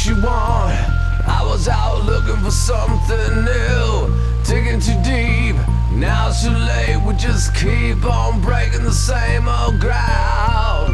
what you want. I was out looking for something new, digging too deep. Now it's too late, we just keep on breaking the same old ground.